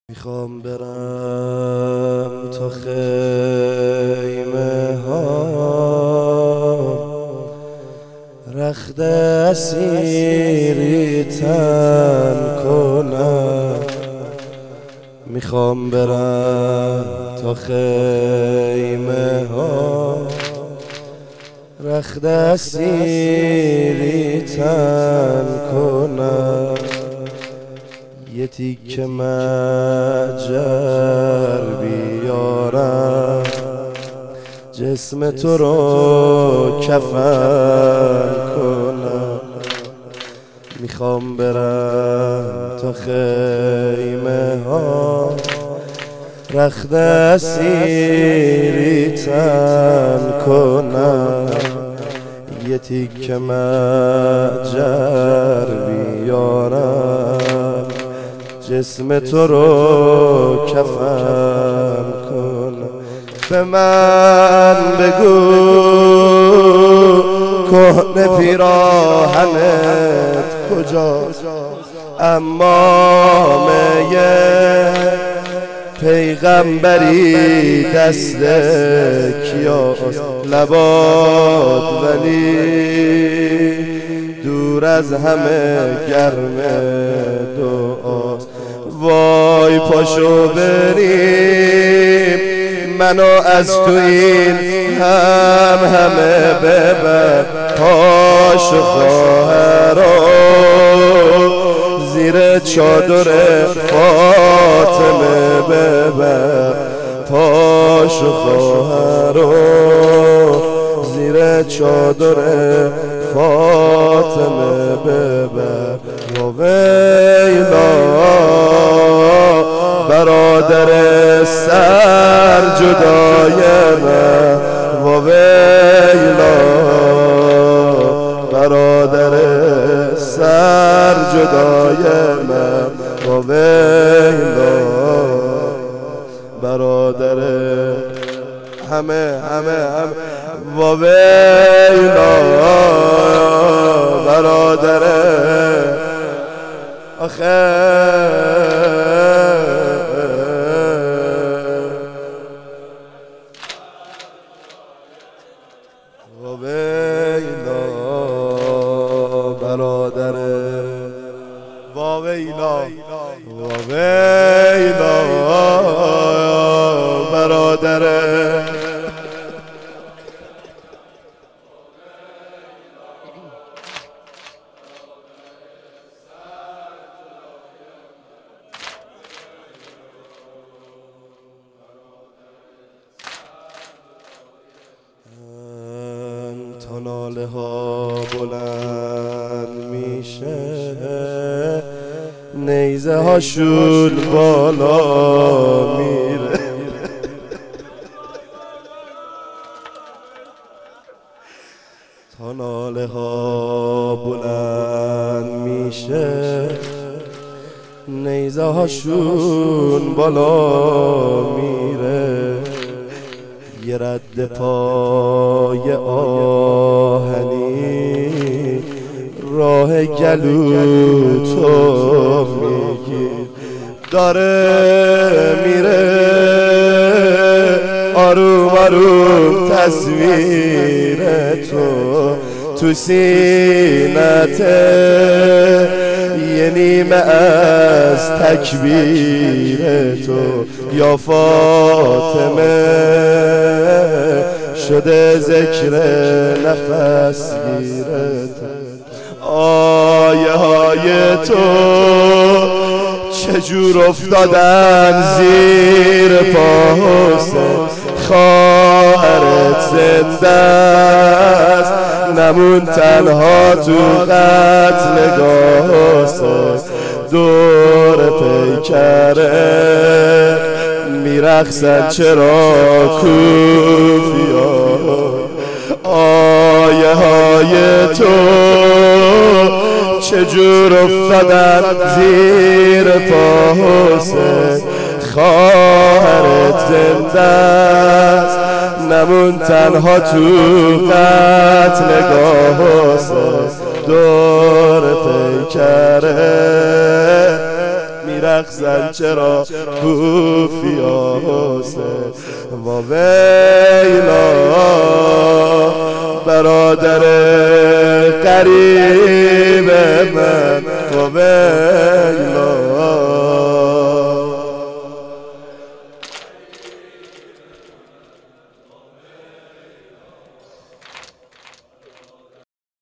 میخوام برم تا خیمه ها، رخت اسیری تن کنم. میخوام برم تا خیمه ها، رخت اسیری تن کنم. یه تیکه مجر بیارم، جسم تو رو کفن کنم. میخوام برم تا خیمه ها، رخت اسیری تن کنم. یه تیکه مجر بیارم، جسم تو رو کفن کنم. به من بگو کهنه پیراهنت کجاست، امامه پیغمبری دست کیاست. لبات ولی دور از همه گرم دعاست. وای پاشو بریم منو از تو این همه ببر. پاشو خواهرا زیر چادر فاطمه ببر. پاشو خواهرا زیر چادر فاطمه ببر. و ویلا برادر سر جدای من، و ویلا برادر سر جدای من، و ویلا برادر همه و ویلا برادر و ویلا برادر و ویلا برادر تا ناله ها بلند میشه، نیزه هاشون بالا میره. تا ناله ها بلند میشه، نیزه هاشون بالا میره. یه رد پای آهنی راه گلو تو میگیر. داره میره آروم آروم تصویر تو سینته، یه نیمه از تکبیر تو. یا فاطمه شده ذکر نفس گیرت. آیه های تو چجور افتادن زیر پا حسین. خواهرت زنده است نمون تنها تو قتلگاه حسین. دور پیکره میرقصن چرا کوفیا. آیه های تو چجور افتادن زیر پا حسین. خواهرت زنده است نمون تنها تو قتلگاه حسین. دور پیکره میرقصن میرقصن چرا کوفیا حسین و ویلا برادر قریب من و